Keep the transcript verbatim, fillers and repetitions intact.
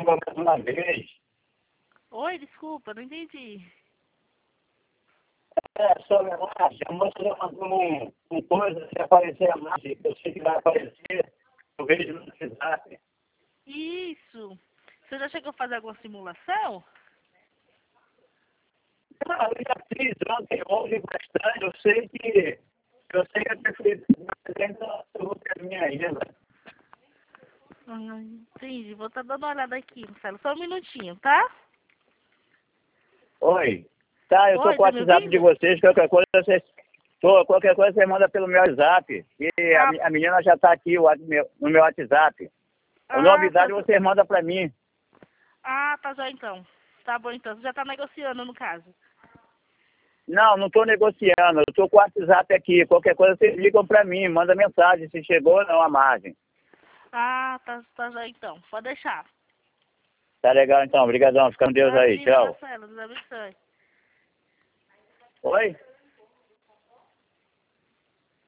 ligou mais uma vez. Oi, desculpa, não entendi. É, sobre a margem, a moça já mandou um, um coisa, se aparecer a margem, eu sei que vai aparecer, eu vejo no WhatsApp. Isso. Você já chegou a fazer alguma simulação? Não, eu já fiz ontem, hoje bastante, eu sei que, eu sei que eu tenho feito, mas ainda eu vou terminar ainda. Ah, entendi. Vou estar dando uma olhada aqui, Marcelo. Só um minutinho, tá? Oi. Tá, eu tô Oi, com o tá me WhatsApp de ouvindo? vocês, qualquer coisa vocês... Tô, qualquer coisa você manda pelo meu WhatsApp. E a, Ah, me- a menina já tá aqui o, meu- no meu WhatsApp. A ah, tá. novidade vocês mandam pra mim. Ah, tá já então. Tá bom então. Você já tá negociando no caso. Não, não tô negociando. Eu tô com o WhatsApp aqui. Qualquer coisa vocês ligam pra mim. Manda mensagem se chegou ou não a margem. Ah, tá, tá já então. Pode deixar. Tá legal então. Obrigadão. Fica com Deus aí. Imagina, Tchau. Marcelo. Deus abençoe. Oi?